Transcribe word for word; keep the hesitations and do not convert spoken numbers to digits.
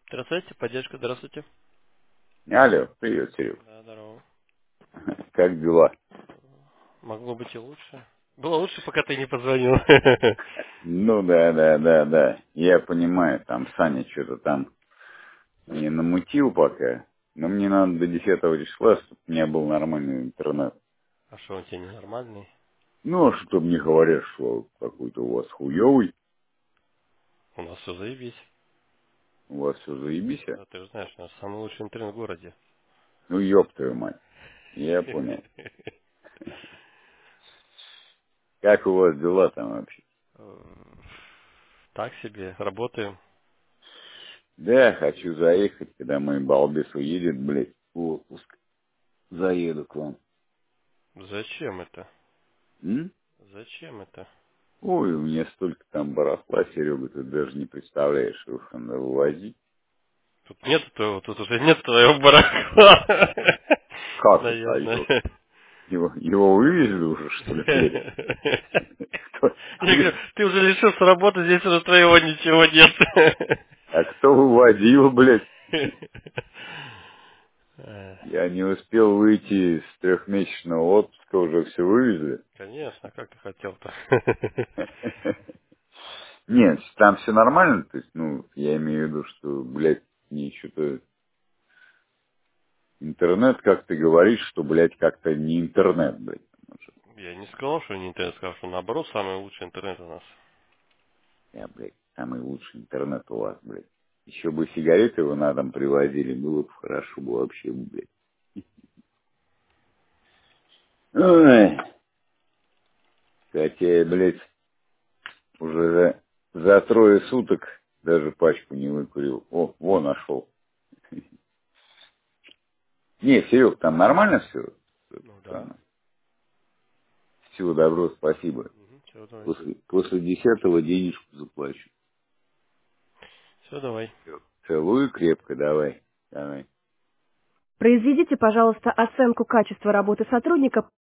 Здравствуйте, поддержка, здравствуйте. Алло, привет, Серег. Да, здорово. Как дела? Могло быть и лучше. Было лучше, пока ты не позвонил. Ну да, да, да, да. Я понимаю, там Саня что-то там не намутил пока. Но мне надо до десятого числа, чтобы у меня был нормальный интернет. А что, он тебе ненормальный? Ну, а чтобы не говорят, что какой-то у вас хуёвый, У нас все заебись. у вас все заебись. а? Да, ты же знаешь, у нас самый лучший интернет в городе. Ну, ёб твою мать. Я понял. Как у вас дела там вообще? Э, Так себе, работаем. Да, хочу заехать, когда мой балбес уедет, блядь, в отпуск. Заеду к вам. Зачем это? М? Зачем это? Ой, у меня столько там барахла, Серега, ты даже не представляешь, его надо вывозить. Тут нет твоего, тут уже нет твоего барахла. Как это? А его, Наверное. его, его вывезли уже, что ли, блядь? Кто, Я говорю, кто- ты уже лишился работы, здесь уже твоего ничего нет. а кто выводил, блядь? Э, Я не успел выйти с трехмесячного отпуска, уже все вывезли. Конечно, как ты хотел-то? Нет, там все нормально, то есть, ну, я имею в виду, что, блядь, мне что-то интернет, как ты говоришь, что, блядь, как-то не интернет, блядь. Я не сказал, что не интернет, сказал, что наоборот, самый лучший интернет у нас. Я, блядь, самый лучший интернет у вас, блядь. Еще бы сигареты вы на дом привозили, было бы хорошо бы вообще, блядь. Ой, хотя я, блядь, уже за, за трое суток даже пачку не выкурил. О, во, нашел. Не, Серег, там нормально все? Ну да. Всего доброго, спасибо. Угу. Все, давай. После, после десятого денежку заплачу. Все, давай. Всё. Целую крепко, давай. Давай. Произведите, пожалуйста, оценку качества работы сотрудника